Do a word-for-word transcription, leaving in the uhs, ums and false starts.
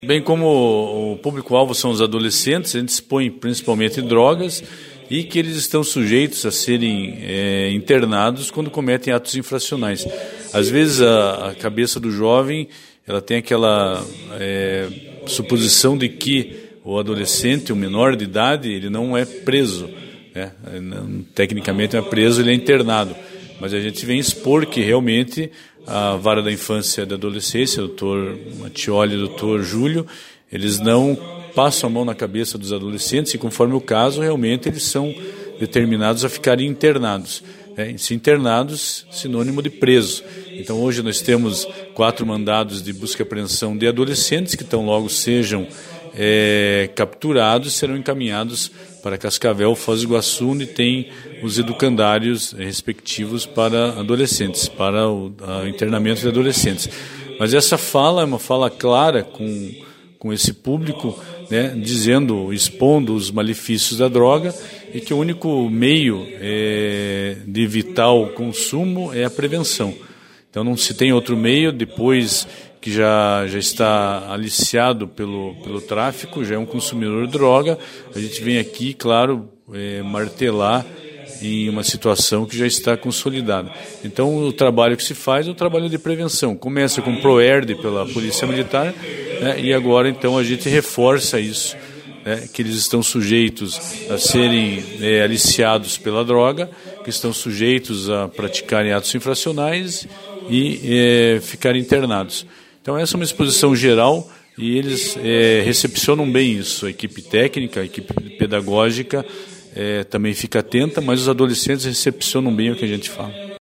Bem como o público-alvo são os adolescentes, a gente expõe principalmente drogas e que eles estão sujeitos a serem é, internados quando cometem atos infracionais. Às vezes a, a cabeça do jovem ela tem aquela é, suposição de que o adolescente, o menor de idade, ele não é preso, né? Não, tecnicamente não é preso, ele é internado. Mas a gente vem expor que realmente a Vara da Infância e da Adolescência, o doutor Mattioli e o doutor Júlio, eles não passam a mão na cabeça dos adolescentes e, conforme o caso, realmente eles são determinados a ficarem internados. É, se internados, sinônimo de preso. Então, hoje nós temos quatro mandados de busca e apreensão de adolescentes que, tão logo sejam é, capturados, serão encaminhados para Cascavel, Foz do Iguaçu, onde tem os educandários respectivos para adolescentes, para o a, internamento de adolescentes. Mas essa fala é uma fala clara com, com esse público, né, dizendo, expondo os malefícios da droga e que o único meio é, de evitar o consumo é a prevenção. Então não se tem outro meio, depois que já, já está aliciado pelo, pelo tráfico, já é um consumidor de droga, a gente vem aqui, claro, é, martelar em uma situação que já está consolidada. Então o trabalho que se faz é o trabalho de prevenção. Começa com o PROERD pela Polícia Militar, né, e agora então a gente reforça isso, né, que eles estão sujeitos a serem é, aliciados pela droga, que estão sujeitos a praticarem atos infracionais e é, ficarem internados. Então essa é uma exposição geral e eles é, recepcionam bem isso. A equipe técnica, a equipe pedagógica é, também fica atenta, mas os adolescentes recepcionam bem o que a gente fala.